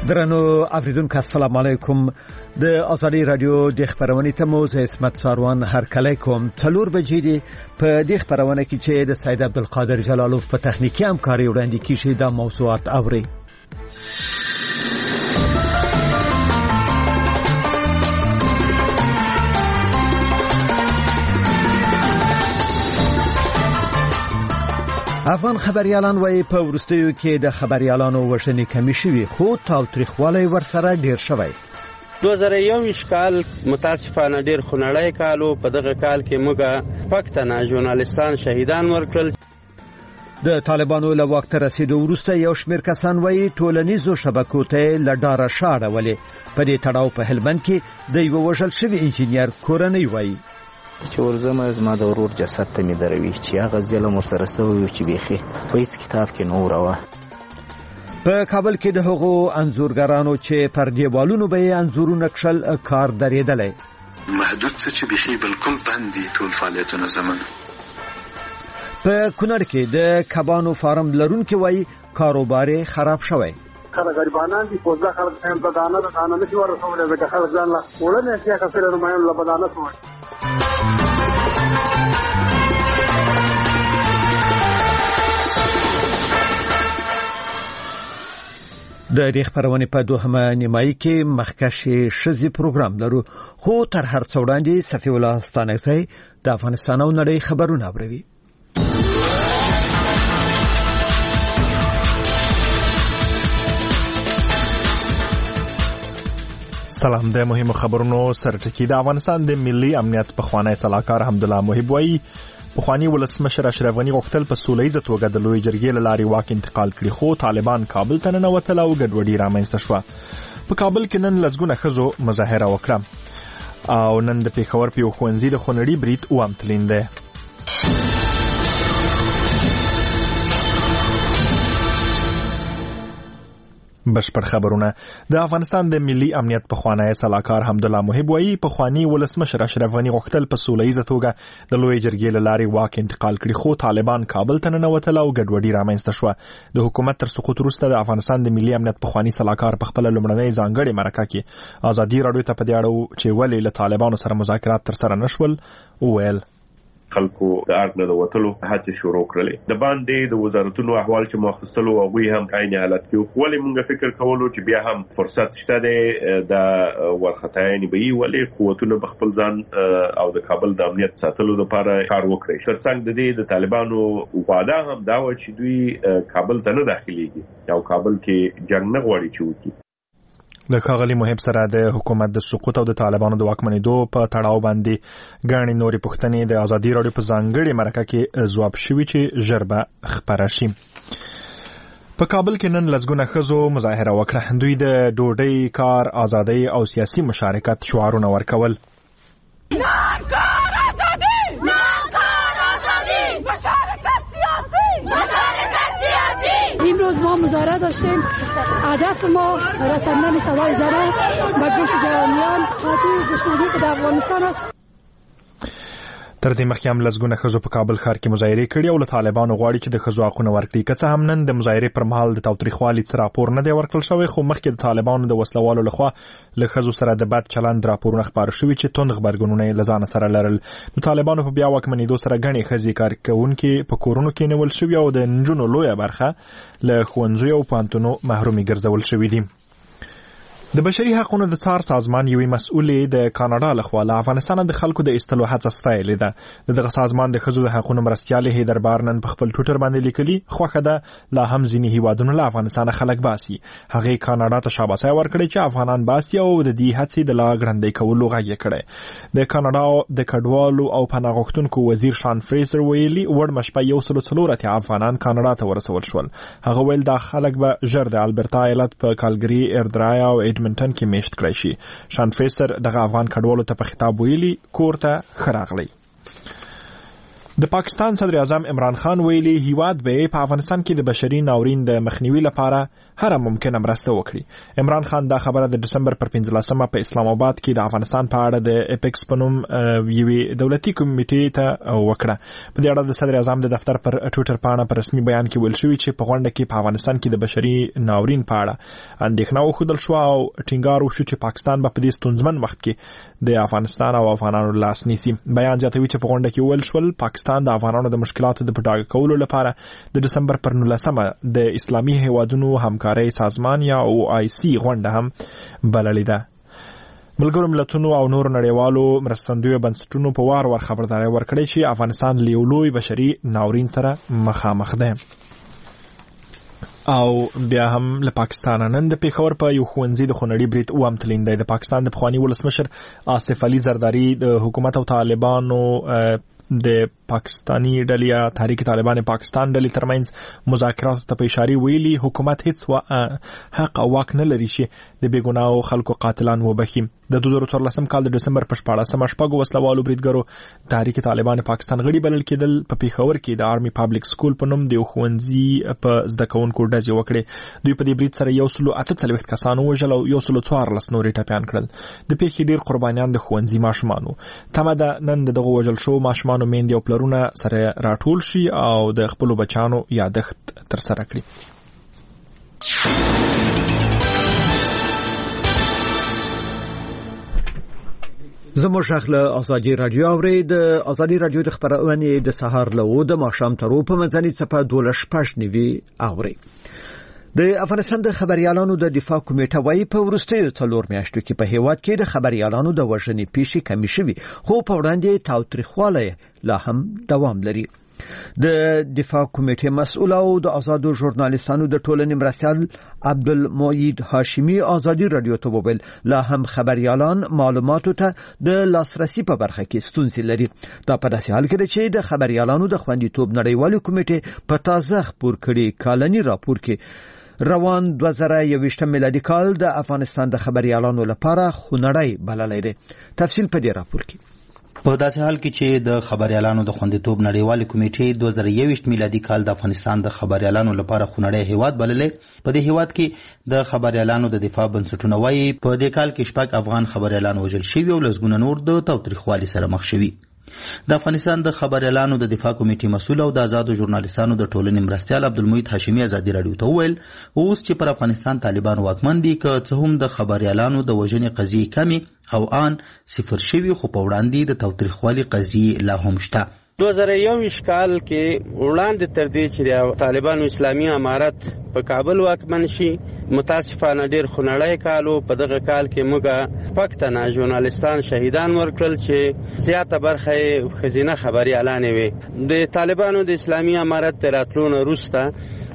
درنو اوریدونکو السلام علیکم. د ازادي رادیو د خبرونې ته مو زه اسمت ساروان هرکلی کوم. 4 بجې دی په د خبرونه کې چې د سید عبدالقادر جلالوف په تخنیکی همکاري وړاندې کیږي د موضوعات اوري. افغان خبريالان وایي په ورستیو کې د خبريالانو وژنې کمی شوي، خو تاوتریخوالی ورسره ډیر شوی. 2021 کال متاسفانه ډیر خونړی کالو. په دغه کال کې موږ پښتانه ژورنالیستان شهیدان ورکړل. د طالبانو له واک ته رسیدو وروسته یو شمېر کسان وایي ټولنیزو شبکو ته له ډاره شاړه ولې. په دې تړاو په هلمند کې د یو وژل شوي انجینر کورنۍ وایي چې ورزمه زما د ورور جسد ته مې دروي چې هغه ظلم ورسره سوی چې بیخي په هیڅ کتاب کې نه وروه. په کابل کې د هغو انځورګرانو چې پر دیوالونو به یې انځورونه کښل کار درېدلی. محدود څه چې بیخي بالکل بند دي ټول فعالیتونه زمون. په کونړ کې د کبانو فارم لرونکي وایي کاروبار خراب شوی. خلک غریبانان دي، پوزه خلک هم بدانه نشي ورسولای، ځکه خلک ځان لا وړنه چې کافر رومایان له بدانه سوي. د دې خبرونې په دوهمه نیمایي کې مخکښې ښځې پروګرام لرو، خو تر هر څه وړاندې صفي الله ستانکزی د افغانستان او نړۍ خبرونه اوري. سلام. د مهمو خبرونو سرټکی. د افغانستان د ملي امنیت پخوانی سلاکار حمدالله محب وایي پخوانی ولسمشر اشرف غنی غوښتل په سولهییزه توګه د لوی جرګې له لارې واک انتقال کړي، خو طالبان کابل ته ننوتل او ګډوډي رامنځته شوه. په کابل کې نن لسګونه ښځو مظاهره وکړه او نن د پېښور په یو ښوونځي د خونړي برید اووم تلین دی. بشپړ خبرونه. د افغانستان د ملي امنیت پخوانی سلاکار حمدالله محب وایي پخوانی ولسمشر اشرف غنی غوښتل په سولهییزه توګه د لوی جرګې له لارې واک انتقال کړي، خو طالبان کابل ته ننوتل او ګډوډي رامنځته شوه. د حکومت تر سقوط وروسته د افغانستان د ملي امنیت پخوانی سلاکار په خپله لومړنۍ ځانګړې مرکه کې ازادي راډیو ته په دې اړه چې ولې له طالبانو سره مذاکرات ترسره نشول وویل خلکو د ارګ نه وتلو هڅې شروع کړلې. د باندې د وزارتونو احوال چې مختصلو او وی هم عین حالت کې ولې موږ فکر کولو چې بیا هم فرصت شته د ورختاینې به ولې قوتونه بخپل ځان او د کابل د امنیت ساتلو لپاره کار وکړي. ترڅنګ د دې د طالبانو وعده هم دا و چې دوی کابل ته نه داخليږي او کابل کې جنگ نه غواړي چې وکړي. د ښاغلي محب سره د حکومت د سقوط او د طالبانو د واکمنېدو په تړاو باندې ګڼې نورې پوښتنې د ازادي راډیو په ځانګړې مرکه کې ځواب شوي چې ژر به خپره شي. په کابل کې نن لسګونه ښځو مظاهره وکړه. دوی د ډوډۍ، کار، ازادۍ او سیاسي مشارکت شعارونه ورکول. امروز ما مظاهره داشتیم. هدف ما رساندن صدای زنان به گوش جهانیان خاطر دشمنی که در افغانستان است. تر دې مخکې هم لسګونه ښځو په کابل ښار کې مظاهرې کړي او له طالبانو غواړي چې د ښځو حقونه ورکړي. که څه هم نن د مظاهرې پر مهال د تاوتریخوالي څه راپور نه دی ورکړل شوی، خو مخکې د طالبانو د وسلوالو لخوا له ښځو سره د بد چلند راپورونه خپاره شوي چې توند غبرګونونه یې له ځانه سره لرل. د طالبانو په بیا واکمنېدو سره ګڼې ښځې کارکوونکې په کورونو کې نیول شوي او د نجونو لویه برخه له ښوونځیو او پوهنتونو محرومې ګرځول شوي دي. د بشري حقوقو د څار سازمان یوې مسؤلې د کاناډا لخوا له افغانستان د خلکو د ایستلو هڅه ستایلې ده. دغه سازمان د ښځو د حقوقو مرستیال هیدر بارنن په خپل ټویټر باندې لیکلي خوښه ده لا هم ځینې هیوادونو له افغانستان خلک باسي. هغه کاناډا ته شاباسي ورکړي چې افغانان باسي او د دې هڅې د لا ګړندې کولو غږ کړي. د کاناډا د کډوالو او پناه غوښتونکو وزیر شان فریزر ویلي وړمه شپه 140 افغانان کاناډا ته ورسول شول. هغه ویل دا خلک به ژر د البرتا ایالت په کالګری، ایردرایا او ایډمنټن کې میشت کړی شي. شان فریزر دغه افغان کډوالو ته په خطاب ویلي کور ته ښه راغلی. د پاکستان صدر اعظم عمران خان ویلي هیواد به په افغانستان کې د بشري ناورین د مخنیوي لپاره هر ممکنه مرسته وکړي. عمران خان دا خبره د دسمبر پر 15مه په اسلام آباد کې د افغانستان په اړه د اپیکس په نوم یوې دولتي کمیټې ته وکړه. په دې اړه د صدر اعظم د دفتر پر ټویټر پاڼه پر رسمي بیان کې ویل شوی چې په غونډه کې په افغانستان کې د بشري ناورین په اړه اندېښنه وښودل شو او ټینګار وشو چې پاکستان به په دې ستونزمن وخت کې د افغانستان او افغانانو لاس نیسي. بیان زیاتوي چې په غونډه کې ویل شول پاکستان د افغانانو د مشکلاتو د پټاګه کولو لپاره د دسمبر پر 19مه د اسلامي هیوادونو همکاري سازمان یا OIC غونډه هم بللې ده. ملګرو ملتونو او نور نړیوالو مرستندویو بنسټونو په وار خبرداري ورکړې چې افغانستان له لوی بشري ناورین سره مخامخ ده. او بیا هم له پاکستان نن د پیښور په یو ښوونځي د خونړي برید اوم تلین دی. د پاکستان د پخوانی ولسمشر آصف علي زرداری د حکومت او طالبانو د پاکستانی ډلې تحریک طالبان پاکستان ډلې ترمنځ مذاکرات ته په اشاره ویلي حکومت هیڅ حق او واک نه لري چې د بیګناو خلکو قاتلان وبخي. د 2014 کال د دسمبر په 14مه شپږ وسلوالو بریدګرو تحریک طالبان پاکستان غړي بلل کېدل. په پیښور کې د آرمي پابلیک سکول په نوم د ښوونځي په زده کوونکو ډزې وکړې. دوی په دې برید سره 148 کسان وژل او 114 نور ټپيان کړل. د پیښې ډیر قربانیان د ښوونځي ماشومانو. تمه ده نن دغه وژل شو ماشومانو میندې او پلرونه سره راټول شي او د خپل بچانو یادښت تر سره کړي. زموږ شغله ازادي رادیو اوري د ازادي رادیو د خبرونه د سهار له د ماښام تر په منځني صفه 12 نیوي اوري. د افغانستان د خبريالانو د دفاع کمیټه وايي په ورستیو 4 میاشتو کې په هیواد کې د خبريالانو د وژنې پیښې کمی شوي خو په وړاندې تاوتریخواله لا هم دوام لري. د دفاع کمیټې مسؤل او د آزادو ژورنالیستانو د ټولنې مرستیال عبدالمجید هاشمی ازادي رادیو ته وویل لا هم خبريالان معلوماتو ته د لاسرسي په برخه کې ستونزې لري. دا په داسې حال کې چې د خبريالانو د خوندیتوب نړیوالې کمیټې په تازه خبر کړي کالني راپور کې روان 2021 میلادي کال د افغانستان د خبريالانو لپاره خونړی بللی دی. تفصیل په دې راپور کې. په داسې حال کې چې د خبريالانو د خوندیتوب نړیوالې کمیټې 2021 میلادي کال د افغانستان د خبريالانو لپاره خونړی هیواد بللې. په دې هیواد کې د خبريالانو د دفاع بنسټونه وايي په دې کال کې شپږ افغان خبريالان وژل شوي او لسګونه نور د تاوتریخوالي سره مخ شوي. د افغانستان د خبريالانو د دفاع کمیټې مسؤل او د آزادو ژورنالیستانو د ټولنې مرستیال عبدالمجید هاشمی ازادي رادیو ته وویل اوس چې پر افغانستان طالبان واکمن دي که څه هم د خبريالانو د وژنې قضیې کمی او آن صفر شوي خو په وړاندې د تاوتریخوالي قضیې لا هم شته. 2021 کال کې وړاندې تر دې چې طالبانو اسلامي امارت په کابل واکمن شي متاسفانه ډیر خونړی کالو. په دغه کال کې موږ پښتانه ژورنالیستان شهیدان ورکړل چې زیاته برخه خزینه خبريالان وي. د طالبانو د اسلامي امارت تر راتلون وروسته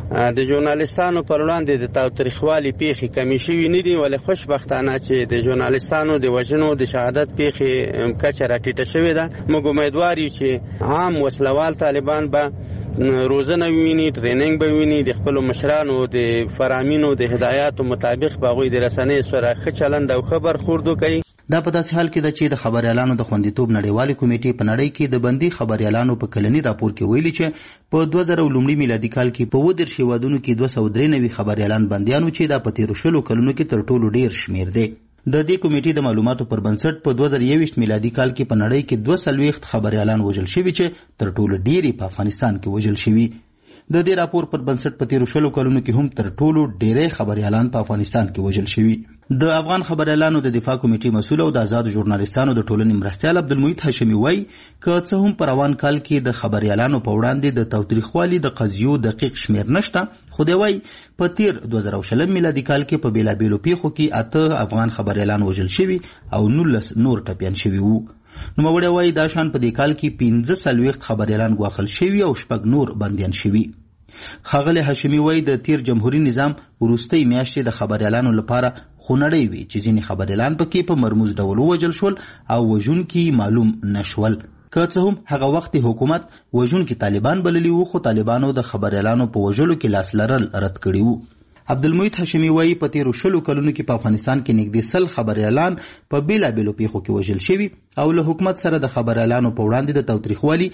د ژورنالیستانو پر وړاندې د تاوتریخوالي پیښې کمی شوي نه دي ولې خوشبختانه چې د ژورنالیستانو د وژنو د شهادت پیښې کچه راټیټه شوې ده. موږ امیدوار یو چې عام وسلوال طالبان به روزنه ویني ټریننګ به ویني د خپل مشرانو د فرامینو د هدایاتو مطابق به غوي د رسنۍ سره ښه چلند او خبر خوردو کوي. دا په داسې حال کې ده چې د خبريالانو د خوندیتوب نړیوالې کمیټې په نړۍ کې د بندي خبريالانو په کلني راپور کې ویلي چې په 2019 میلادي کال کې په 10 هیوادونو کې 293 خبريالان بنديانو چې دا په 13 کلونو کې تر ټولو ډیر شمیر دی. د دې کمیټې د معلوماتو پر بنسټ په 2021 میلادي کال کې په نړۍ کې 240 خبريالان وژل شوي چې تر ټولو ډیر په افغانستان کې وژل شوي. د دې راپور پر بنسټ په 13 کلونو کې هم تر ټولو ډیری خبريالان په افغانستان کې وژل شوي. د افغان خبريالانو د دفاع کمیټې مسؤل او د آزادو ژورنالیستانو د ټولنې مرستیال عبدالمجید هاشمی وایي که څه هم په روان کال کې د خبريالانو په وړاندې د تاوتریخوالي د قضیو دقیق شمیر نشته خو دی وایي په تیر 2020 میلادي کال کې په بیلابیلو پیښو کې 8 افغان خبريالان وژل شوي او 19 نور ټپیان شوي وو. نوموړی وایي دا شان په دې کال کې 15 خبريالان ګواښل شوي او 6 نور بندیان شوي. ښاغلی هاشمی وایي د تیر جمهوریت نظام وروستۍ میاشتې د خبريالانو لپاره خونړی وي چې ځینې خبريالان پکې په مرموز ډول ووژل شول او وژونکي معلوم نشول. که څه هم هغه وخت حکومت وژونکي طالبان بللي وو خو طالبانو د خبريالانو په وژلو کې لاس لرل رد کړي وو. عبدالمحیط هاشمي وایي په تیرو 20 کلونو کې په افغانستان کې نږدې 100 خبريالان په بیلابیلو پیښو کې وژل شوي او له حکومت سره د خبريالانو په وړاندې د تاوتریخوالي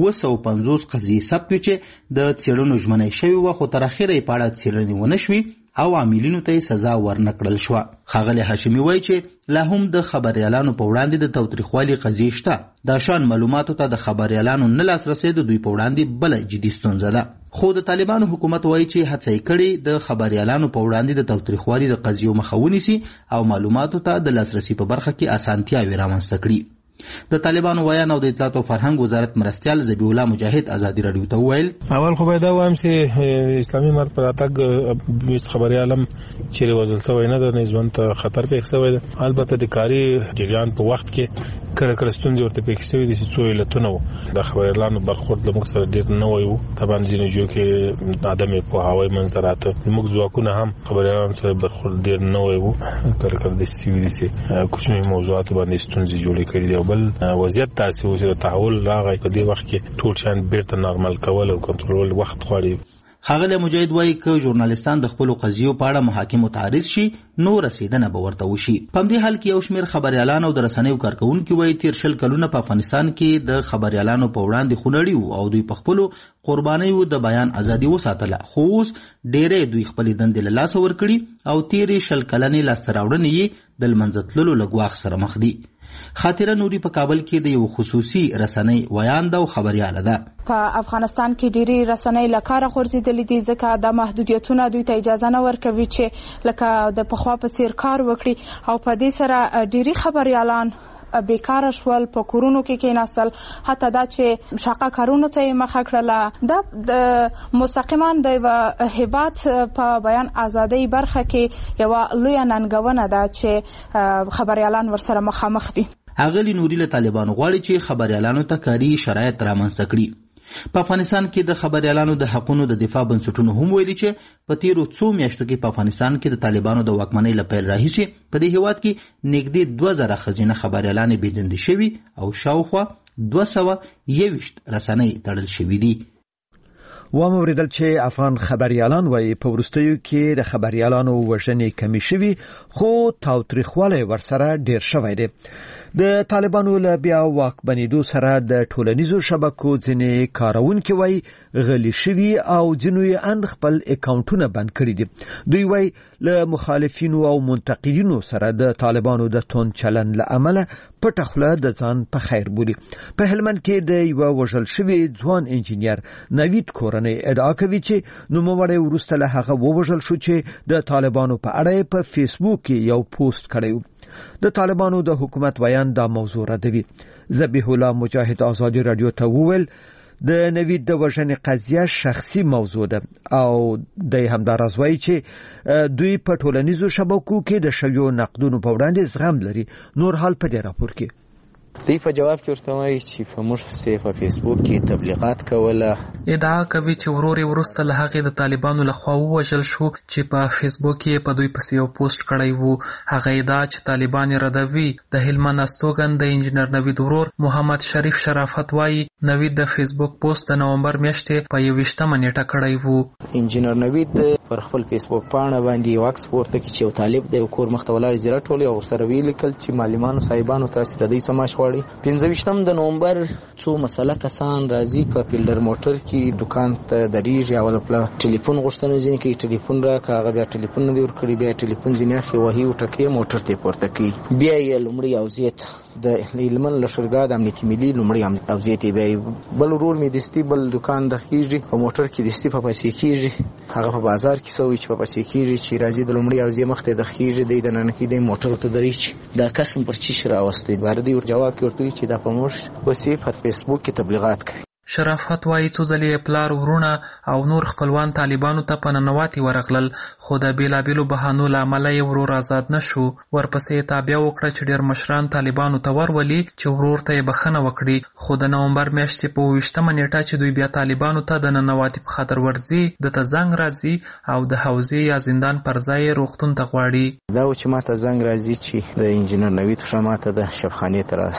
250 قضیې ثبت چې د څېړنو ژمنه شوې وه خو تر اخره یې په اړه څېړنې ونه شوې او عاملینو ته سزا ورنکړل شو. ښاغلی هاشمي وایي چې لا هم د خبريالانو په وړاندې د تاوتریخوالي قضیې شته. دا شان معلوماتو ته د خبريالانو نه لاسرسی د دوی په وړاندې بله جدي ستونزه ده. خو د طالبانو حکومت وایي چې هڅه یې کړې د خبريالانو په وړاندې د تاوتریخوالي د قضیو مخه ونیسي او معلوماتو ته د لاسرسي په برخه کې اسانتیاوې رامنځته کړي. د طالبانو ویان او د اطلاعات او فرهنګ وزارت مرستیال ذبیح الله مجاهد ازادي رادیو ته وویل اول خو باید وایم چې اسلامي امارت پر اتګ بیس خبريالم چې وزل شوی نه د ژوند ته خطر پېښ شوی ده. البته د کاري جریان په وخت کې کله ستونزې ورته پېښ شوې دي چې څو علتونه وو. د خبريالانو برخورد له موږ سره ډېر نه وایو. طبعا ځینې جو کې عدم پوهاوی منځ راته موږ ځواکونه هم خبريالانو سره برخورد ډېر نه وایو. کله د سیوي دي کوچني موضوعات باندې ستونزې جوړې کړې دي. بل وضعیت تاسو چې تحول راغی په دې وخت کې ټول شان بیرته نارمل کول او کنټرول وخت غواړي. ښاغلی مجاهد وایي که ژورنالیستان د خپلو قضیو په اړه محاکمو ته عریض شي نو رسیدنه به ورته وشي. په همدې حال کې یو شمېر خبريالان او د رسنیو کارکوونکي وایي تېر 20 کلونه په افغانستان کې د خبريالانو په وړاندې خونړي وو او دوی په خپلو قربانیو د بیان ازادي وساتله. خو اوس ډېری دوی خپلې دندې له لاسه ورکړي او تېرې 20 کلنې لاسته راوړنې یې د لمنځه تللو له ګواښ سره مخ دي. خاطره نوري په کابل کې د یو خصوصي رسنۍ ویانده او خبرياله ده. په افغانستان کې ډېری رسنۍ له کاره غورځېدلې دي ځکه د محدودیتونه دوی ته اجازه نه ورکوي چې لکه د پخوا په څېر کار وکړي او په دې سره ډېری خبريالان بیکاره شول، په کورونو کې کېناستل، حتی دا چې شاقه کارونو ته یې مخه کړله. دا د مستقیما د یوه هیواد په بیان ازادۍ برخه کې یوه لویه ننګونه ده چې خبريالان ورسره مخامخ دي. اغلی نوري له طالبانو غواړي چې خبريالانو ته کاري شرایط رامنځته کړي. په افغانستان کې د خبريالانو د حقونو د دفاع بنسټونو هم ویلي چې په تیرو 2 میاشتو کې په افغانستان کې د طالبانو د واکمنۍ له پیل راهیسې په دې هیواد کې نږدې 2000 ښځینه خبريالانې بېدندې شوي او شاوخوا 221 رسنۍ تړل شوي دي. واوریدل چې افغان خبريالان وایي په وروستیو کې د خبريالانو وژنې کمی شوي خو تاوتریخوالی ورسره ډیر شوی دی. د طالبانو له بیا واکمنېدو سره د ټولنیزو شبکو ځینې کارونکي وایي غلي شوي او ځینو یې ان خپل اکاونټونه بند کړي دي. دوی وایي له مخالفینو او منتقدینو سره د طالبانو د توند چلن له امله پټه خوله د ځان په خیر بولي. په هلمند کې د یوه وژل شوي ځوان انجینیر نوید کورنۍ ادعا کوي چې نوموړی وروسته له هغه ووژل شو چې د طالبانو په اړه په فیسبوک کې یو پوسټ کړی و. د طالبانو د حکومت ویان دا موضوع ردوي. ذبیح الله مجاهد ازادي رادیو ته وویل د نوید د وژنې قضیه شخصي موضوع ده او د همداراز وایي چې دوی په ټولنیزو شبکو کې د شویو نقدونو په وړاندې زغم لري. نور حال په دې راپور کې دوی په جواب کې ورته وایي چې په موږ په فیسبوک کې تبلیغات کوله. ادعا کوي چې ورور یې وروسته له هغې د طالبانو لخوا ووژل شو چې په فیسبوک کې په دوی پسې یو پوسټ کړی وو. هغه ادعا چې طالبان یې ردوي. د هلمند استوګن د انجینر نوید ورور محمد شریف شرافت وایي نوید د فیسبوک پوسټ د نومبر میاشتې په 21 نیټه کړی وو. انجینر نوید پر خپل فیسبوک پاڼه باندې یو عکس پورته کړ چې یو طالب د کور مخ ته ولاړ زیرا ټولې او سره ویلیکل چې معلمانو صاحبانو تاسو د دې سماش غواړي. 25 د نومبر څو مسله کسان راځي په فیلډر موټر کې دکان ته درېږي او د ټلیفون غوښتنه ځینې کوي ټلیفون راکړه هغه بیا ټلیفون نه دی ورکړي بیا ټلیفون ځینې اخلي وهي وټکوي موټر ته یې پورته کوي. بیا یې لومړی اوضیت د هلمند له شرګاه د امنیتي ملي لومړی اوضیت یې بیا بل ورور مې دستي بل دکان د خیږي په موټر کې دستي په پسې کېږي هغه په بازار کې سوي چې په پسې کېږي چې راځي د لومړی اوضیت مخ ته د خیږي دی د نن کې د موټر ته درېږي دا کس پر چی راوستي باندې ور جواب کوي چې دا په موږ وسې په فیسبوک کې تبلیغات کوي. شرافت وایي څو ځلې پلار ورونه او نور خپلوان طالبانو ته په ننواتې ورغلل خو د بیلابیلو بهانو له امله یې ورور آزاد نه شو. ورپسې یې تابیا وکړه چې ډېر مشران طالبانو ته ورولي چې ورور ته یې بخښنه وکړي. خو د نومبر میاشتې په 28 نیټه چې دوی بیا طالبانو ته د ننواتې په خاطر ورځي د ته زنګ راځي او د حوزې یا زندان پر ځای روغتون ته غواړي. دا و چې ما ته زنګ راځي چې د انجینر نوید ښه ما ته د شفخانې ته راسه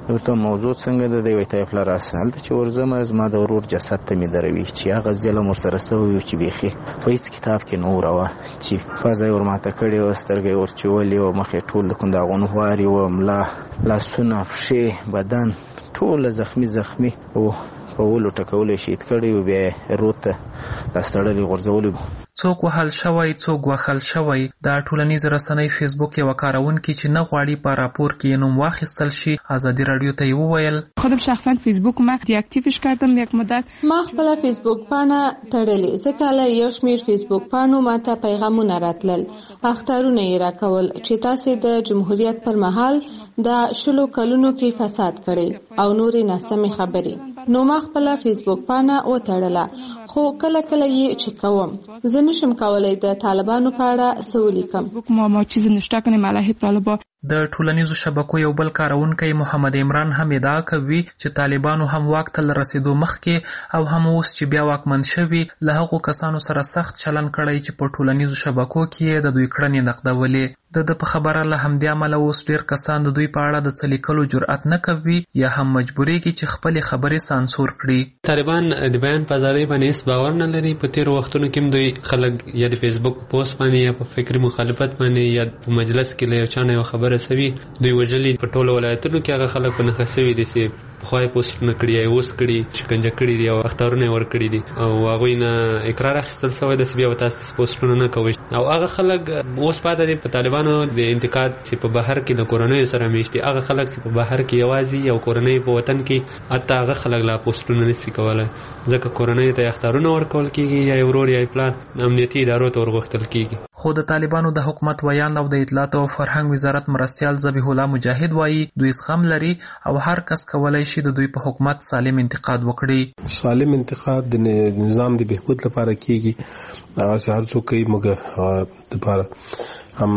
ورته موضوع څنګه د دوی ته پلار اصل چې ورزم زما د ورور جسد ته می دروي چې هغه ظلم ورسره سوی چې بيخي په هیڅ کتاب کې نو راوه چې فازای ورماته کړي او سترګې ورچولې او مخې ټول د کونداغونو واري او ملا لاسونه پښې بدن ټول زخمی او په ولو ټکولې شهید کړي او بیا روته لاستړلې غرزولې څوک وهل شوی څوک وهل شوی دا ټولنیز رسنۍ فیسبوک یو کارونکي چې نه غواړي په راپور کې نوم واخیستل شي ازادي رادیو ته وویل خودم شخصا فیسبوک ما دیاکتیوش کردم یک مدت ما خپل فیسبوک پاڼه تړلې ځکه له یو شمېر فیسبوک پاڼو ماته پیغامونه راتلل اخطارونه یې راکول چې تاسو د جمهوریت پر مهال د شلو کلونو کې فساد کړي او نورې ناسمې خبرې نو ما خپل فیسبوک پاڼه وتړله خو کله یې چې کوم زه نشم کولای د طالبانو په اړه څه ولیکم ما چیز نشته کنیم علیه طالبان د ټولنیزو شبکو یو بل کارونکی محمد عمران هم ادعا کوي چې طالبانو هم واک ته رسیدو مخکې او هم اوس چې بیا واکمن شوي له هغو کسانو سره سخت چلن کړی چې په ټولنیزو شبکو کې د دوی کړنې نقدولې د په خبره له همدې امله اوس ډېر کسان د دوی په اړه د څه لیکلو جرأت نه کوي یا هم مجبورېږي چې خپلې خبرې سانسور کړي طالبان د بیان په ازادۍ باندې هیڅ باور نه لري په تېرو وختونو کې هم دوی خلک یا د فیسبوک پوسټ باندې یا په فکري مخالفت باندې یا په مجلس کې له یو چا نه یو خبره سوي دوی وژلي په ټولو ولایتونو کې هغه خلک په نښه سوي دي چې پخوای پوسټونه کړي یا اوس کړي شکنجه کړي دي او اخطارونه یې ورکړي دي او هغوی نه اقرار اخیستل سوی ده چې بیا به تاسو پوسټونه نه کوئ او هغه خلک اوس پاته دي په طالبانو د انتقاد چې په بهر کې د کورنیو سره میشتي هغه خلک چې په بهر کې یوازې یو کورنۍ په وطن کې حتی هغه خلک لا پوسټونه نشي کولی ځکه کورنیو ته اخطارونه ورکول کېږي یا ورور یا پلان امنیتي ادارو ته ورغوښتل کېږي خو د طالبانو د حکومت ویان او د اطلاعات او فرهنګ وزارت مرستیال ذبیح الله مجاهد وایي دوی زغم لري او هر کس کولی شي د دوی په حکومت سالم انتقاد وکړي سالم انتقاد د نظام د بهبود لپاره کېږي هغه هر څوک کوي موږ لپاره هم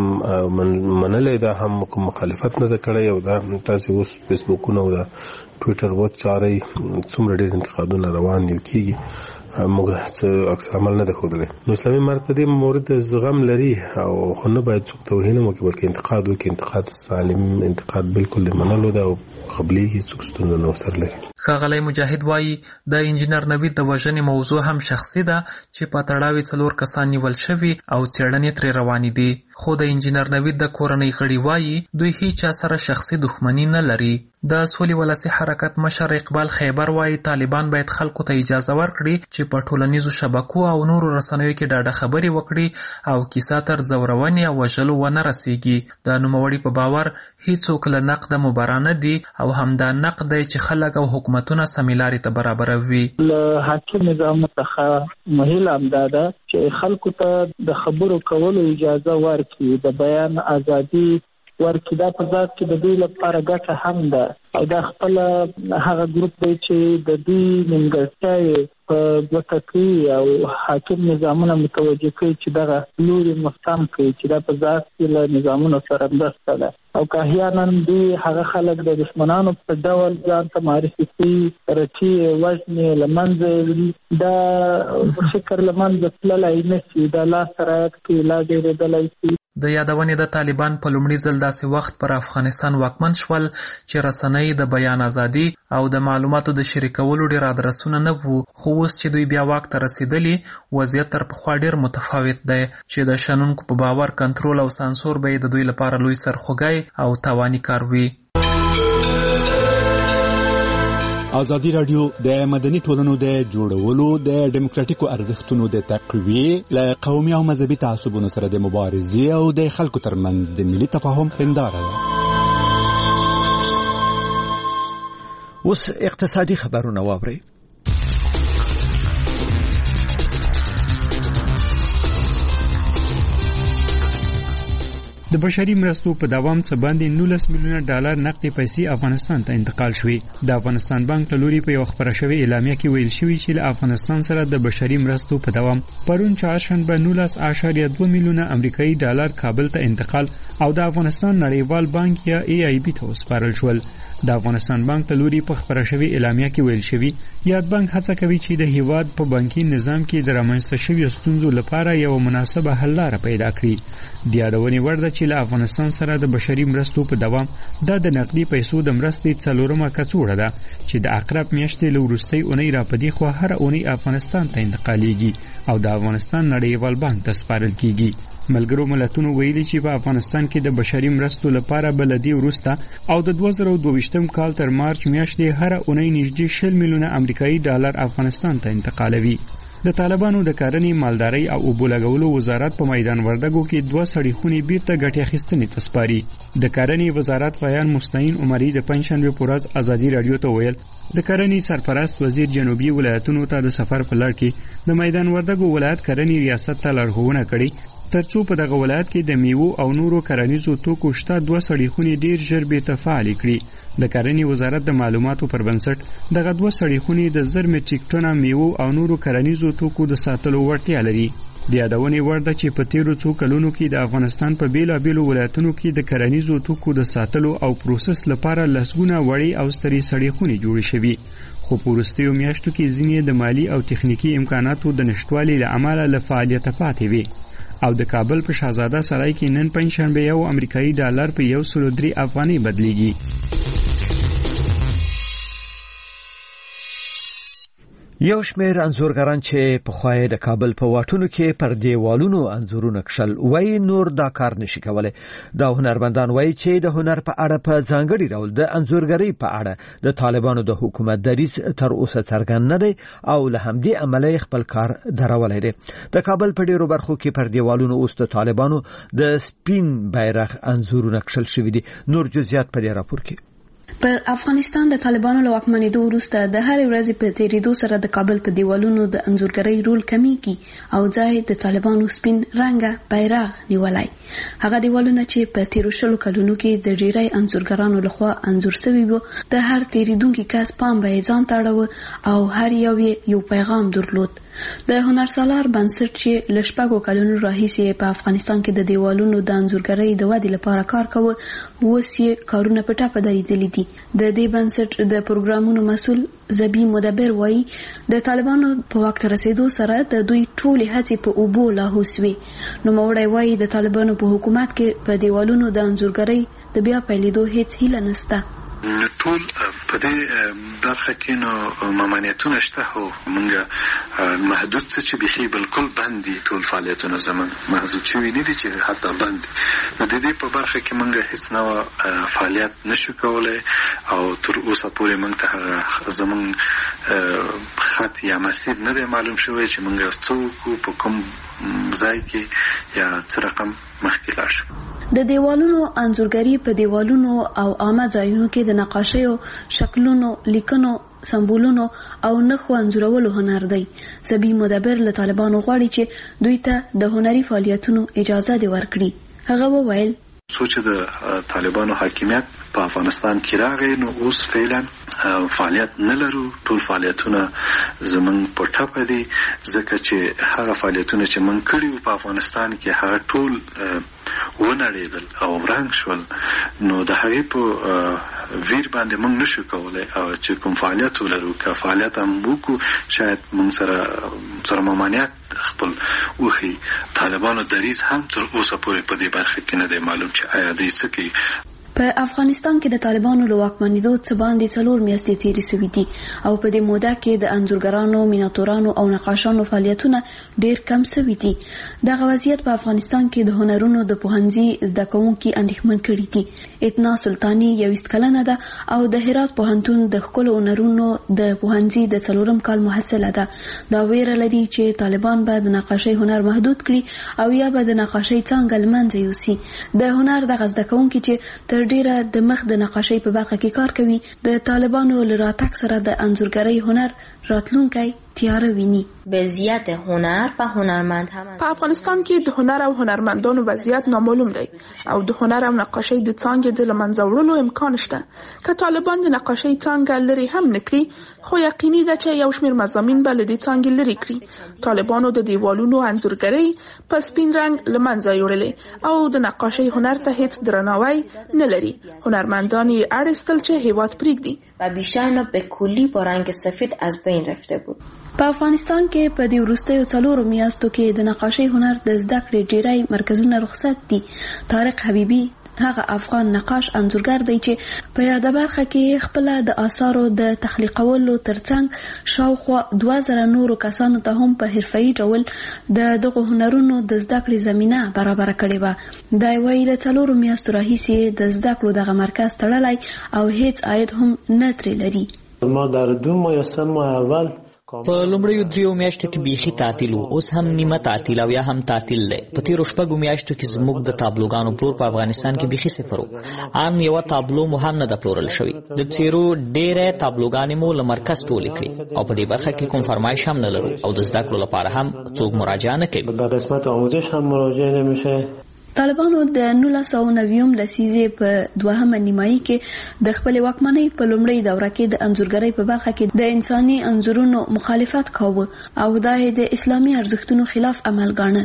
منلې ده هم مخالفت نه کړی او دا تاسو اوس فیسبوکونه او دا ټوئیټر وڅ چاري څومره ډېر انتقادونه روان دي کېږي موږ څه عکس عمل نه درخودلې نو اسلامي امارت په دې مورد زغم لري او خو نه باید څوک توهین وکړي بلکې انتقاد وکړي انتقاد سالم انتقاد بالکل د منلو ده او قبلي څوک ستونزه نه ورسره لري ښاغلی مجاهد وایي د انجینر نوید د وژنې موضوع هم شخصي ده چې په تړاو 4 کسان نیول شوي او څېړنې ترې روانې دي خو د انجینر نوید د کورنۍ غړي وایي دوی هیچا سره شخصي دښمني نه لري د سولې ولسي حرکت مشر اقبال خیبر وایي طالبان باید خلکو ته اجازه ورکړي چې په ټولنیزو شبکو او نورو رسنیو کې ډاډه خبرې وکړي او کیسه تر زورونې او وژلو ونه رسیږي د نوموړي په باور هیڅوک له نقده مبرا نه دي او همدا نقد دی چې خلک او حکومتونه سمې لارې ته برابروي له حاکم نظام څخه مهیله همدا ده چې خلکو ته د خبرو کولو اجازه ورکړي د بیان ازادي ورکړي دا په ذات کې د دوی لپاره ګټه هم ده او دا خپل هغه ګروپ دی چې د دوی نیمګړتیاوې په ګوته کوي او حاکم نظامونه متوجه کوي چې دغه لوري مستم کوي چې دا په ذات کې له نظامونو سره مرسته ده او که احیانا دوی هغه خلک د دشمنانو په ډول ځان ته معرفي کوي رچي وژنې له منځه دا فکر له منځه تللی نه شي دا لا سرایت کوي لا ډېرېدلی شي د یادونې د طالبان په لومړي ځل داسې وخت پر افغانستان واکمن شول چې رسنۍ د بیان ازادي او د معلوماتو د شریکولو ډېر ادرسونه نه وو خو اوس چې دوی بیا واک ته رسیدلي وضعیت تر پخوا ډېر متفاوت دی چې د شنونکو په باور کنټرول او سانسور به د دوی لپاره لوی سرخوږی او تاواني کار وي ازادي رادیو د مدني ټولنو د جوړولو د ډیموکراتیکو ارزښتونو د تقویې له قومي او مذهبي تعصبونو سره د مبارزې او د خلکو ترمنځ د ملي تفاهم هنداره ده. اوس اقتصادي خبرونه واورئ. د بشري مرستو په دوام څخه باندې 19 میلیونه ډالر نقدي پیسې افغانستان ته انتقال شوې. د افغانستان بانک له لوري په یو خبره شوې اعلامیه کې ویل شوی چې له افغانستان سره د بشري مرستو په دوام پرون چهارشنبه 19.2 میلیونه امریکایي ډالر کابل ته انتقال او د افغانستان نړیوال بانک یا AIB ته وسپارل شول. د افغانستان بانک له لوري په خبره شوې اعلامیه کې ویل شوی یاد بانک هڅه کوي چې د هیواد په بانکي نظام کې د رامنځته شویو ستونزو لپاره یو مناسبه حل لاره پیدا کړي. د یادونې وړ ده چې له افغانستان سره د بشري مرستو په دوام دا د نقدي پیسو د مرستې څلورمه کڅوړه ده چې د عقرب میاشتې له وروستۍ اونۍ راپدې خوا هر اونۍ افغانستان ته انتقالیږي او د افغانستان نړیوال بانک ته سپارل کیږي. ملګرو ملتونو ویلي چې په افغانستان کې د بشري مرستو لپاره بلدي وروسته او د 2022 کال تر مارچ میاشتې هر اونۍ نږدې 20 میلیونه امریکایي ډالر افغانستان ته انتقالوي. د طالبانو د کرنې، مالدارۍ او اوبو لګولو وزارت په میدان وردګو کې 2 سړي خونې بیرته ګټې اخیستنې ته سپاري. د کرنې وزارت بیان مستعین عمري د پنځشنبه په ورځ ازادي رادیو ته ویل د کرنې سرپرست وزیر جنوبي ولایتونو ته د سفر په لړ کې د میدان وردګو ولایت کرنې ریاست ته لارښوونه کړې ترڅو په دغه ولایت کې د میوو او نورو کرنیزو توکو شته 2 سړي خونې ډیر ژر بېرته فعالې کړي. د کرنې وزارت د معلوماتو پر بنسټ دغه 2 سړي خونې د 1000 میټریک ټنه میوو او نورو کرنیزو توکو د ساتلو وړتیا لري. د یادونې وړ ده چې په تیرو څو کلونو کې د افغانستان په بیلابیلو ولایتونو کې د کرنیزو توکو د ساتلو او پروسس لپاره لسګونه وړې او سترې سړې خونې جوړې شوي، خو په وروستیو میاشتو کې ځینې د مالی او تخنیکی امکاناتو د نشټوالي له امله له فعالیته پاتې وي. او د کابل په شاهزاده سرای کې نن پنځشنبه یو امریکایي ډالر په 103 افغانۍ بدلیږي. یو شمېر انځورګران چې په خوای د کابل په واټونو کې پر دیوالونو انځورونه کښل وای نور دا کار نشي کولای. دا هنرمندان وای چې د هنر په اړه په ځانګړي ډول د انځورګرۍ په اړه د طالبانو د حکومت دریځ تر اوسه څرګند نه دی او له همدې امله خپل کار درولای دی. د کابل په ډیرو برخو کې پر دیوالونو اوس د طالبانو د سپین بیرغ انځورونه کښل شوی دي. نور جزئیات په دې راپور کې. پر افغانستان د طالبانو له واکمنېدو وروسته د هرې ورځې په تیریدو سره د کابل په دیوالونو د انځورګرۍ رول کمیږي او ځای د طالبانو سپین رنګه بیرغ نیولای. هغه دیوالونه چې په تیرو شلو کلونو کې د ډیری انځورګرانو لخوا انځور شوي وو د هر تیریدونکي کس پام به یې ځان تاړه او هر یو پیغام درلود. د هنرسالار بنسټ چې له 6 کلونو راهیسې په افغانستان کې د دیوالونو د انځورګرۍ د ودې لپاره کار کوي اوس یې کارونه په ټاپه درېدلي دي. د دې بنسټ د پروګرامونو مسؤل زبی مدبر وایي د طالبانو په واک ته رسیدو سره د دوی ټولې هڅې په اوبو لاهو سوې. نوموړی وایي د طالبانو په حکومت کې په دیوالونو د انځورګرۍ د بیا پیلېدو هیڅ هیله نشته. ټول په دې برخه کې نو ممانعتونه شته او موږ محدود څه چې بخي بالکل بندي ټول فعالیتونه زمون محدود شوی نه دي چې حتی بند. نو د دې په برخه کې موږ هیڅ نو فعالیت نشو کولای او تر اوسه پورې موږ ته زمون خط یا مسیر نه دی معلوم شوی چې موږ څوک په کوم ځای کې یا څه رقم مخکې لاړ شو. د دیوالونو انځورګری په دیوالونو او عامه ځایونو کې د نقاشیو، شکلونو، لیکنو، سمبولونو او نښو انځورولو هنر دی. زبی مدبر له طالبانو غواړي چې دوی ته د هنري فعالیتونو اجازه دی ورکړي. هغه وویل سوچ د طالبانو حاکمیت په افغانستان کې راغی نو اوس فعلا فعالیت نه لرو. ټول فعالیتونه زمون په ټاپه دي ځکه چې هغه فعالیتونه چې من کړیو په افغانستان کې هغه ټول ونړېدل او ورنګ شول. نو د هغې په ویر باندې موږ نشو کولای او چې کوم فعالیت ولرو که فعالیت هم وکړو شاید موږ سره ممانعت خپل وخی. طالبانو دریځ هم تر اوسه پورې په دې برخه کې نه دی معلوم چې آیا دوی څه کوي. په افغانستان کې د طالبانو له واکمنېدو څخه باندې 4 میاشتې تیرې شوې دي او په دې موده کې د انځورګرانو، میناتورانو او نقاشانو فعالیتونه ډېر کم شوي دي. دغه وضعیت په افغانستان کې د هنرونو د پوهنځي زده کوونکي اندېښمن کړي دي. اتنا سلطاني 21 کلنه ده او د هرات پوهنتون د ښکلو هنرونو د پوهنځي د 4م کال محصله ده. دا ویره لري چې طالبان به د نقاشۍ هنر محدود کړي او یا به د نقاشۍ څانګه له منځه یوسي. د هنر دغه زده کوونکي چې تر ډیره د مخ د نقاشۍ په برخه کې کار کوي د طالبانو له راتګ سره د انځورګرۍ هنر راتلونکی تیاره ویني. وضعیت هنر و هنرمند هم په افغانستان کې د هنر او هنرمندانو وضعیت نامعلوم دی او د هنر او نقاشۍ د څانګې د له منځه وړلو امکان شته. که طالبان د نقاشۍ څانګه لري هم نکړي خو یقیني ده چې یو شمېر مضامین به له دې څانګې لري کړي. طالبانو د دیوالونو انځورګرۍ په سپین رنګ له منځه یوړلې او د نقاشۍ هنر ته هیڅ درناوی نه لري. هنرمندان یې اړ ایستل چې هیواد پرېږدي و بیشتر به کلی با رنگ سفید از بین رفته بود. په افغانستان کې په دې وروستیو 4 میاشتو کې د نقاشۍ هنر د زده کړې ډیری مرکزونه رخصت دي. طارق حبیبي هغه افغان نقاش انځورګر دی چې په یاده برخه کې خپل د آثارو د تخلیقولو ترڅنګ شاوخوا 2000 نورو کسانو ته هم په حرفه‌ای ډول دغه هنرونو د زده کړې زمينه برابر کړې و. دا وایي له 4 میاشتو راهیسې د زده کړو دغه مرکز تړلی او هیڅ عاید هم نه ترې لري. ما در 2 ماه یا 3 ماه اول په لومړیو 3 میاشتو کې بیخي تعطیل و، اوس هم نیمه تعطیل او یا هم تعطیل دی. په تیرو 6 میاشتو کې زموږ د تابلوګانو پلور په افغانستان کې بیخي صفر و. ان یو تابلو مو هم نه د پلورل شوی. د څیرو ډېرې تابلوګانې مو له مرکز ټولې کړې او په دې برخه کې کوم فرمایش هم نه لرو او د زده کړو لپاره هم څوک مراجعه نه کوي. به قسمت آموزش هم مراجعه نمیشه. طالبانو د 1990 لسیزې په 2مه نیمایي کې د خپل واکمنۍ په لومړۍ دوره کې د انځورګرۍ په برخه کې د انساني انځورونو مخالفت کاوه او دا یې د اسلامي ارزښتونو خلاف عمل ګاڼه.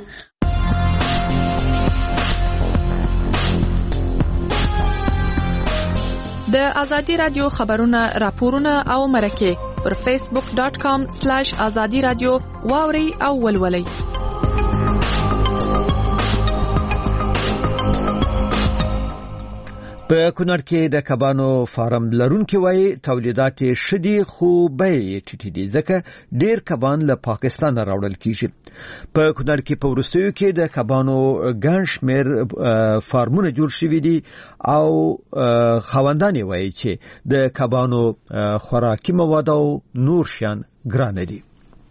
د ازادي رادیو خبرونه، راپورونه او مرکه پر facebook.com/azadi radio واوري او ولولئ. په کونړ کې د کبانو فارم لرونکي وایي تولیدات شدي خو بیې ټیټې دي ځکه ډیر کبان له پاکستان راوړل کیږي. په کونړ کې په وروستیو کې د کبانو ګڼ شمېر فارمونه جوړ شوي دي او خاوندان وایي چې د کبانو خوراکي مواد او نور شیان ګران دي.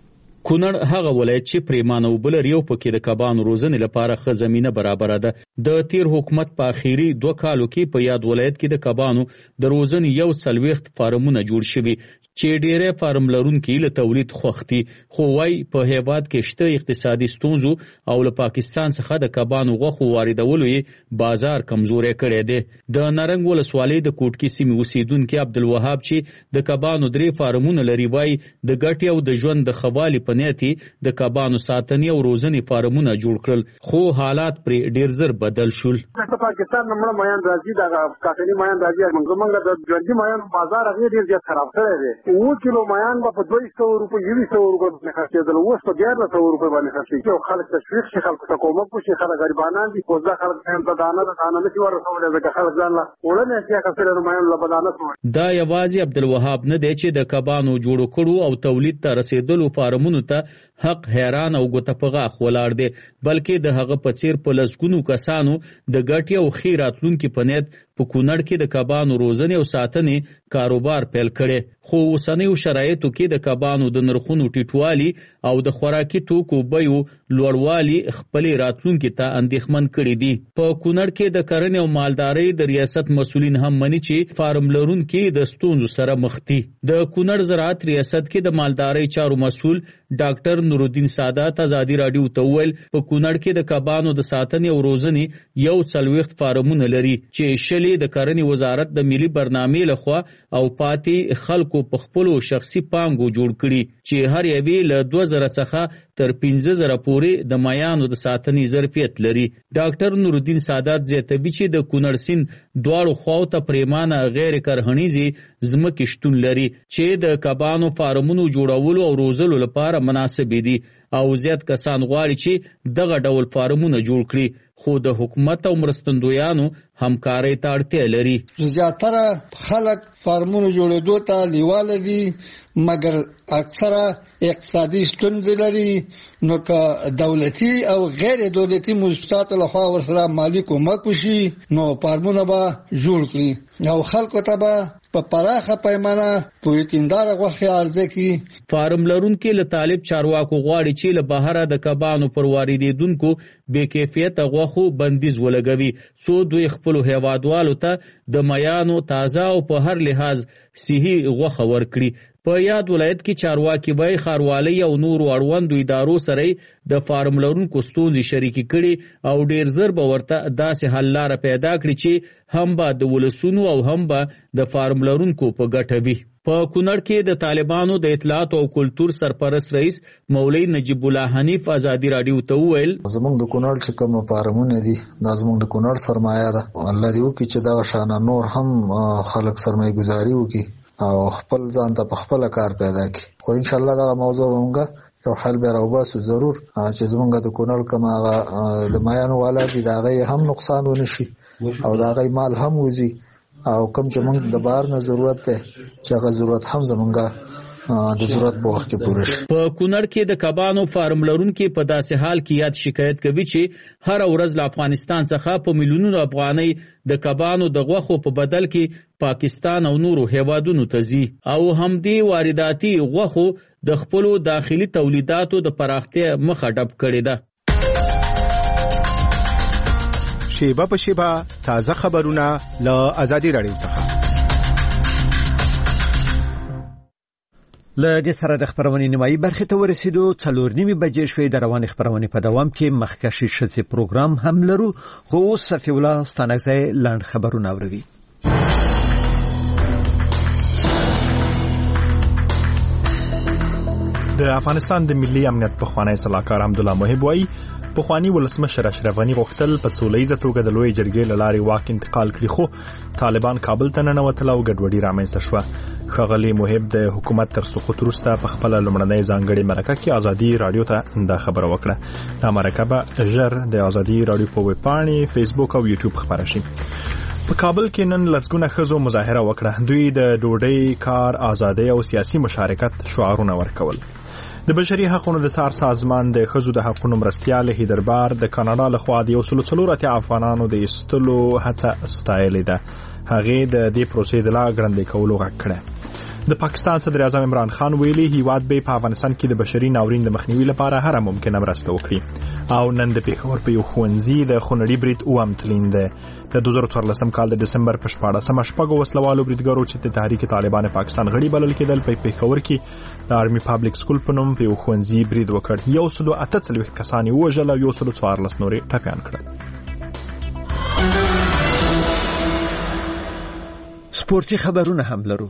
کونړ هغه ولایت چې پریمانه وبلر یو پکې د کبانو روزنې لپاره ښه زمینه برابره ده. د تیر حکومت په اخیری 2 کالو کې په یاد ولایت کې د کبانو د روزنې 40 فارمونه جوړ شوي چې ډېرې فارم لرونکي له تولید خوختي، خو وايي په هیواد کې شته اقتصادي ستونزو او له پاکستان څخه د کبانو غوښو واردولو یې بازار کمزوري کړی دی. د نارنګ ولسوالۍ د کوټکی سیمې اوسیدونکي عبدالوهاب چې د کبانو 3 فارمونه لري وایي د ګټې او د ژوند د خوالي په نیت د کبانو ساتنې او روزنې فارمونه جوړ کړل، خو حالات پر ډېر زر بدل شول. پاکستان نمبر میان راځي دا کاټنی میان راځي موږ د ژوندۍ میان بازار هغه ډېر زیات خراب کړی دی. 1 کیلو میان په 200 روپۍ 200 روپۍ باندې خرڅېدل، اوس په 1100 روپۍ باندې خرڅېږي او خلک تشویق شي، خلک ته کومک وشي، خلک غریبانان دي، کوزه خلک ته دانه نشي ورسولای ځکه خلک ځان لا وړنه شي خسرې میان له بدانه سو. دا یوازې عبدالوهاب نه دی چې د کبانو جوړ کړو او تولید ته رسیدلو فارمونو ته حق حیران او ګوته په غاښ ولاړ دی، بلکې د هغه په څیر په لسګونو کسانو د ګټې او ښې راتلونکي په نیت په کونړ کې د کبانو روزنې او ساتنې کاروبار پیل کړي. خو اوسنیو شرایطو کې د کبانو د نرخونو ټیټوالي او د خوراکي توکو بیو لوړوالي خپلې راتلونکي ته اندېښمن کړي دي. په کونړ کې د کرنې او مالدارۍ د ریاست مسؤلین هم مني چې فارم لرونکي د ستونزو سره مخ دي. د کونړ زراعت ریاست کې د مالدارۍ چارو مسؤل ډاکټر نورالدین سادات ازادي رادیو ته وویل په کونړ کې د کبانو د ساتنې او روزنې 40 فارمونه لري چې شلې د کرنې وزارت د ملي برنامې لخوا او پاتې خلکو په خپلو شخصي پانګو جوړ کړي چې هر یوې له 2000 څخه تر 15000 پورې د مایانو د ساتنې ظرفیت لري. ډاکټر نورالدین سادات زیاتوي چې د کونړ سیند دواړو خواو ته پریمانه غیر کرهنیزې ځمکې شتون لري چې د کبانو فارمونو جوړولو او روزلو لپاره مناسب دي او زیات کسان غواړي چې دغه ډول فارمونه جوړ کړي، خو د حکومت او مرستندویانو همکارۍ ته اړتیا لري. زیاتره خلک فارمونو جوړېدو ته لیواله دي مګر اکثره اقتصادي ستونزې لري، نو که دولتي او غیر دولتي مؤسساتو لخوا ورسره مالی کومک وشي نو فارمونه به جوړ کړي او خلکو ته به په پراخه پیمانه پوری تیندار غوښه عرضه کی. فارم لرونکي له طالب چارواکو غواړي چې له بهره د کبانو پر واردېدونکو بې کیفیته غوښو بندیز ولګوي څو دوی خپلو هیوادوالو ته د میانو تازه او په هر لحاظ صحي غوښه ورکړي. په یاد ولایت کې چارواکي وایي ښاروالۍ او نورو اړوندو ادارو سره د فارم لرونکو ستونزې شریکې کړي او ډیر زر به ورته داسې حل لاره پیدا کړي چې هم به د ولسونو او هم به د فارم لرونکو په ګټه وي. په کونړ کې د طالبانو د اطلاعات او کلتور سرپرست رئیس مولوی نجیب الله حنیف ازادي رادیو ته وویل زموږ د کونړ چې کوم فارمونه دي دا زموږ د کونړ سرمایه ده، الله دې وکړي چې دا شانه نور هم خلک سرمایه گزاري وکړي او خپل ځان ته په خپل کار پیدا کړي. خو ان شاء الله دا موضوع موږ یو حل به راوباسو ضرور چې زمونږ د کونړ کومه د مایانو والا دي دا غي هم نقصان ونشي او دا غي مال هم وزي او کوم چې موږ د بار نه ضرورت ده چې هغه ضرورت هم زمونږ د ضرورت په وخت کې پوره شي. په کونړ کې د کبانو فارم لرونکو په داسې حال کې یاد شکایت کوي چې هر ورځ له افغانستان څخه په میلیونونو افغانۍ د کبانو د غوښو په بدل کې پاکستان او نورو هیوادونو ته ځي او همدې وارداتي غوښو د خپل داخلي تولیداتو د پراختیا مخه ډب کړې ده. شیبه په شیبه تازه خبرونه له آزادي رادیو څخه. له دې سره د خبرونې نیمایي برخې ته ورسېدو. 4:30 بجې شوې. د روانې خبرونې په دوام کې مخکښې ښځې پروګرام هم لرو، خو اوس صفي الله ستانکزی لاند خبرونه اوري. د افغانستان د ملي امنیت پخوانی سلاکار حمدالله محب وایي پخوانی ولسمشر اشرف غنی غوښتل په سولهییزه توګه د لوی جرګې له لارې واک انتقال کړي، خو طالبان کابل ته ننوتل او ګډوډي رامنځته شوه. ښاغلي محب د حکومت تر سقوط وروسته په خپله لومړنۍ ځانګړې مرکه کې ازادي رادیو ته دا خبره وکړه. دا مرکه به ژر د ازادي رادیو په ویبپاڼې، فیسبوک او یوټیوب خپره شي. په کابل کې نن لسګونه ښځو مظاهره وکړه. دوی د ډوډۍ، کار، ازادۍ او سیاسي مشارکت شعارونه ورکول. د بشري حقوقو د څار سازمان د ښځو د حقوقو مرستیال هیدربار د کاناډا لخوا د 140 افغانانو د ایستلو هڅه ستایلې ده. هغه د دې پروسې د لا ګړندې کولو غږ کړی. د پاکستان صدر اعظم عمران خان ویلي هیواد به په افغانستان کې د بشري ناورین د مخنیوي لپاره هر ممکنه مرسته وکړي. او نن د پیښور په یو ښوونځي د خونړي برید اوم تلین ده. د 2014 کال د دسمبر په 14 شپږو وسلوالو بریدګرو چې د تحریک طالبان پاکستان غړي بلل کېدل په پیښور کې د آرمي پابلیک سکول په نوم په یو ښوونځي برید وکړ. 148 کسان یې وژل او 114 نورې ټپیان کړل. سپورتي خبرونه هم لرو.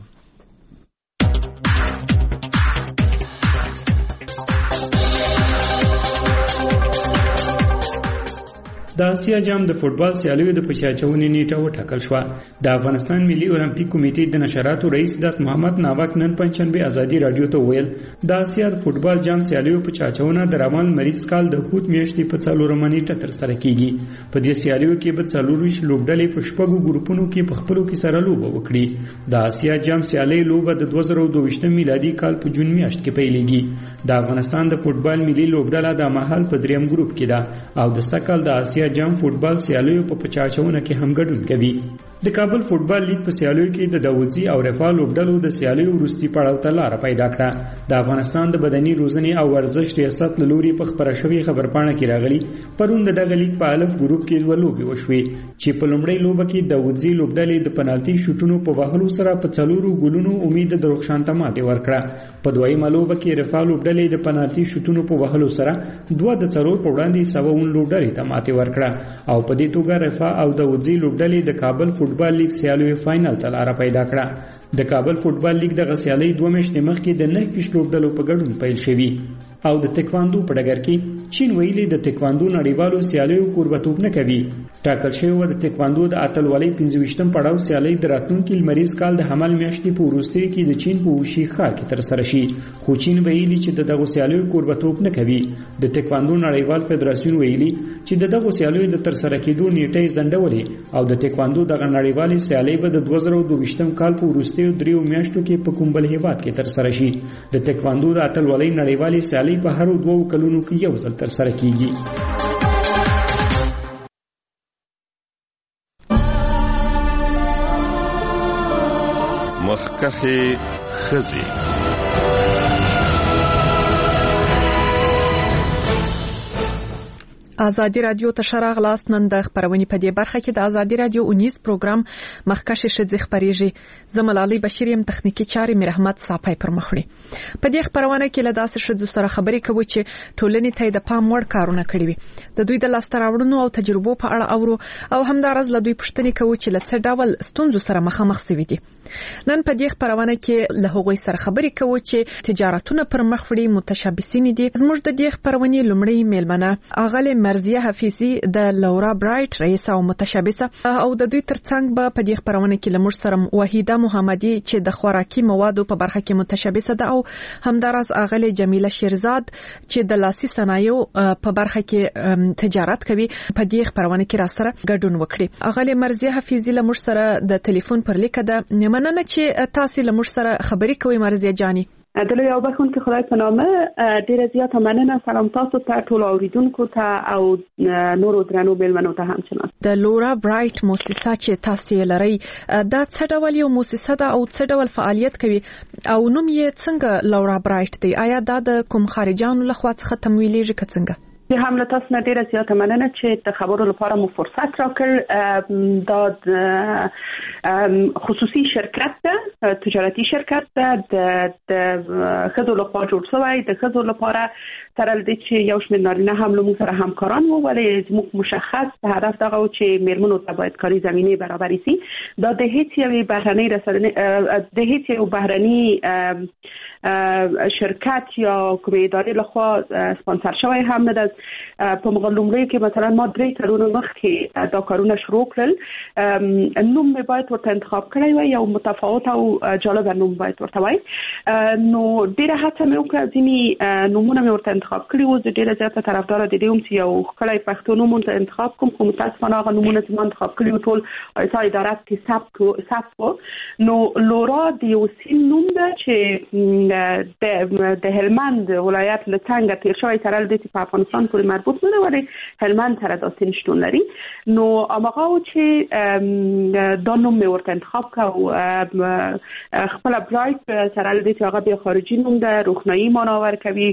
د آسیا جام د فوټبال سیالیو د پچاچونې نیټه وټاکل شوه. د افغانستان ملي اولمپیک کمیټې د نشراتو رئیس دات محمد ناوک نن پنځشنبه ازادي رادیو ته ویل د آسیا فوټبال جام سیالیو پچاچونه د روان مریض کال د هوت میاشتې په 4 نیټه تر سره کیږي. په دې سیالیو کې به 24 لوبډلې په شپږو ګروپونو کې په خپلو کې سره لوبه وکړي. د آسیا جام سیالي لوبه د 2022 میلادي کال په جون میاشت کې پیلېږي. د افغانستان د فوټبال ملي لوبډله د مهال په 3م ګروپ کې ده او د سکل د آسیا جام فوټبال سیالیو په پچاچونه کې هم ګډون کوي. د کابل فوټبال لیګ په سیالیو کې د داوودزي او رفاه لوبډلو د سیالیو وروستي پړاو ته لار پیدا کړه. د افغانستان د بدني روزنې او ورزش ریاست له لوري په خبره شوې خبرپاڼه کې راغلي پرون د دغه لیګ په الف ګروپ کې دوه لوبې وشوې چې په لومړۍ لوبه کې داوودزي لوبډلې د پنالتي شوټونو په وهلو سره په 4 ګولونو امید د درخشانته ماتې ورکړه. په دویمه لوبه کې رفاه لوبډلې د پنالتي شوټونو په وهلو سره 2-0 په وړاندې سوون لوبډلې ته ماتې ورکړه او په دې توګه رفاه او داوودزي لوبډلې د کابل فوټبال لیګ سیالیو فائنل ته لار پیدا کړه. د کابل فوټبال لیګ د غسیالۍ 2 میاشتې مخکې د 9 لوبډلو په ګډون پیل شوی او د تکواندو په ډګر کې چین ویلي د تکواندو نړیوالو سیالیو کوربتوب نه کوي. ټاکل شوی و د تکواندو د اتلولۍ 25م پړاو سیالۍ د راتلونکي لمریز کال د حمل میاشتې په وروستۍ کې د چین په وشي ښار کې تر سره شي، خو چین ویلي چې دغه سیالیو کوربتوب نه کوي. د تکواندو نړیوال فدراسیون ویلي چې دغه سیالیو د تر سره کېدو نیټه ځنډولې او د تکواندو دغه نړیوالې سیالۍ به د 2022م کال په وروستۍ 3 میاشتو کې په کوم بل هیواد کې تر سره شي. د تکواندو د اتلولۍ نړیوالې سیالۍ په هر 2 کلونو کې یو ځل تر سره کیږي. مخکښې ښځې آزادی رادیو ته شراغلاست. نن د خبرونې په دې برخه کې د آزادی رادیو 19 پروګرام مخکښې ښځې خبرېږي. زملالي بشیر يم، تخنیکی چارې مې رحمت صافی پر مخړي. په دې خبرونه کې له داسې ښځو سره خبرې کوو چې ټولنې ته د پام وړ کارونه کړی وي. د دوی د لاسته راوړنو او تجربو په اړه اورو او همدارس له دوی پوښتنې کوو چې له څه ډول ستونزو سره مخامخ شوي دي. نن په دې خبرونه کې له هغوی سره خبرې کوو چې تجارتونه پر مخ وړي متشابسین دي. زموږ د دې خبرونې لومړی میلمنه اغله مرزیه حفیظي د لورا برایټ رئیس او متشبثه او د دوی ترڅنګ به په دې خبرونه کې لمر سره وحیده محمدي چې د خوراکي موادو په برخه کې متشبثه ده او همدارس اغلی جمیله شیرزاد چې د لاسي صنایعو په برخه کې تجارت کوي په دې خبرونه کې را سره ګډون وکړي. اغلی مرزیه حفیظي لمر سره د ټلیفون پر لیکه ده. مننه چې تاسو لمر سره خبرې کوي مرزیه جانی. دلته یو بخون کې خدای په نامه ډیره زیاته مننه. سلام تاسو ته ټول اوریدونکو ته او نورو درنو میلمنو ته همچنان. د لورا برایټ مؤسسه چې تاسو لري دا څه ډول یو مؤسسه ده او څه ډول فعالیت کوي او نوم یې څنګه لورا برایټ دی؟ آیا دا د کوم خارجانو لخوا څخه تمویلېږي که څنګه؟ هم له تاسو نه ډیره زیاته مننه چې د خبرو لپاره مو فرصت راکړ. دا خصوصي شرکت ده، تجارتي شرکت ده، د خزو لپاره جوړ شوی. د خزو لپاره سره د چې یو شمېر نارینه هم له موږ سره همکاران وو، ولې زموږ مشخص هدف دغه و چې میرمنو ته باید کاري زمینه برابر شي. دا د هیڅ یو بهرنۍ رسنۍ د هیڅ یو بهرنۍ شرکت یا کومه ادارې لخوا سپانسر شوی هم نه ده. په مغلومړي کې مثلا ما 3 کلونه مخکې دا کارونه شروع کړل. نوم مې باید ورته انتخاب کړی وای، یو متفاوت او جالب نوم باید ورته وای. نو ډیره هڅه مې وکړه، ځینې نومونه مې ورته انتخاب کړي وو. زه ډیره زیاته طرفدار د دې چې یو ښکلی پښتو نوم ورته انتخاب کوم، خو متاسفانه هغه نومونه چې ما انتخاب کړي وو ټول ایسا ادارات کې ثبت وو. نو لورا د یو سین نوم ده چې د هلمند ولایت له څنګه تیر شوی سره د په افغانستان پورې مربوط نه وي، هلمند سره د سین شتون لري. نو هغه چې دا نوم مې ورته انتخاب کړ، خپل برایټ سره د چې هغه به خارجي نوم ده، روښنايي معنا ورکوي.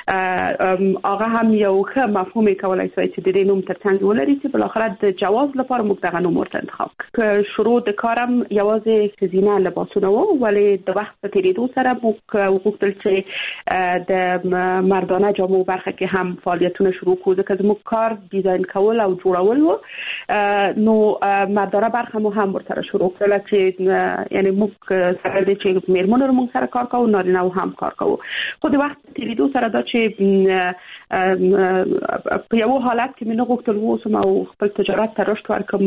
هغه هم یو ښه مفهوم کولای شي چې د دې نوم ترڅنګ ولري چې بل اخر د جواز لپاره موږ دغه نوم ورته انتخاب کړ. شروع د کارم یوازې خزینه لباسونه وو، ولې د وخت په تیریدو سره موږ وغوښتل چې د مردانه جامو برخه کې هم فعالیتونه شروع کړو، ځکه زموږ کار ډیزاین کول او جوړول وو. نو مردانه برخه مو هم ورسره شروع کړل چې یعنی موږ سره د چې میرمنو موږ سره کار کوو، نارینه هم کار کوو. خو د وخت تیریدو سره دا چې په یو حالت کې مې نه غوښتل ووسم او خپل تجارت ته رشد ورکړم،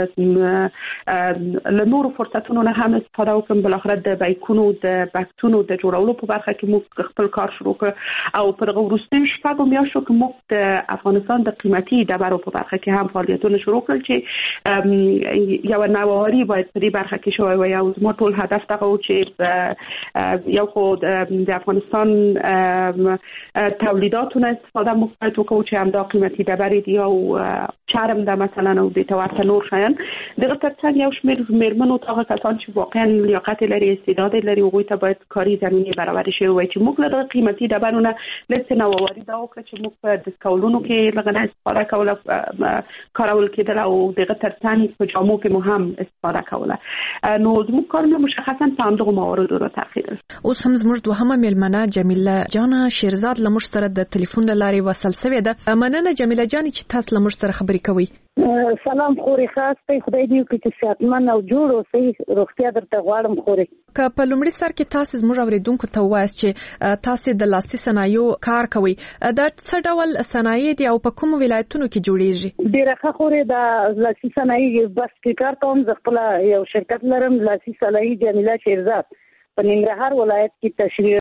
له نورو فرصتونو نه هم استفاده وکړم. بالاخره د بایکونو د بکسونو د جوړولو په برخه کې موږ خپل کار شروع کړ او په دغه وروستیو شپږو میاشتو کې موږ د افغانستان د قیمتي ډبرو په برخه کې هم فعالیتونه شروع کړل چې یو نواری باید په دې برخه کې شوی وي. او زما ټول هدف دغه و چې یو خو د افغانستان تولیداتونه استفاده موږ باید وکړو چې همدا قیمتي ډبرې دي او چرم ده مثلا او د ورته نور شیان. دغه ترڅنګ یو شمېر میرمنو هغه کسان چې واقعا لیاقت لري، استعداد لري، هغوی ته باید کاري زمینه برابر شي وي چې موږ له دغه قیمتي ډبرونه لږ نوآوری دا وکړه چې موږ په ډسکاولونو کې لږ استفاده کوله، کارول کېدل او دغه ترڅنګ په جامو کې مو هم استفاده کوله. نو زموږ کارونه مشخصا په همدغه مواردو راڅرخېدل. اوس هم زموږ دوهمه میلمنه جمیله جان شیرزاد له موږ سره د ټلیفون له لارې وصل شوې ده. مننه جمیله جان چې تاسو له موږ سره خبرې کوي. سلام خوري خاصه، خدای دې وکړي چې صحتمن او جوړ اوسئ. روغتیا درته غواړم خوري. که په لومړي سر کې تاسو زموږ اوریدونکو ته وایاست چې تاسو د لاسي صنایعو کار کوي، دا څه ډول صنایع دي او په کوم ولایتونو کې جوړیږي؟ ډیره ښه خوري. د لاسي صنایع بس کې کار کوم. زه خپل یو شرکت لرم، لاسي صنایع جمیله شیرزاد، په ننګرهار ولایت کې تشریح